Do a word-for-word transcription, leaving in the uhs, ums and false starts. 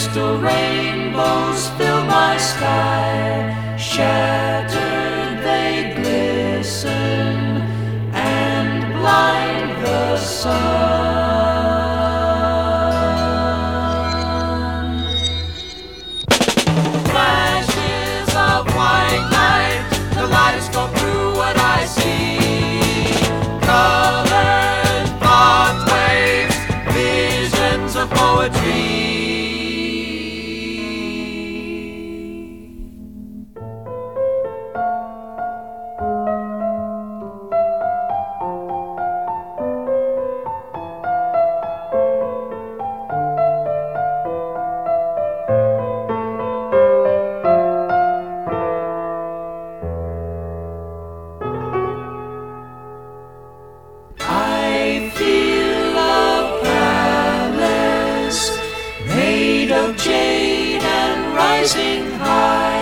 Crystal rainbows fill my sky, shattered they glisten and blind the sun. Flashes of white light, the kaleidoscope through what I see. Colored thought waves, visions of poetry. I feel a palace made of jade and rising high.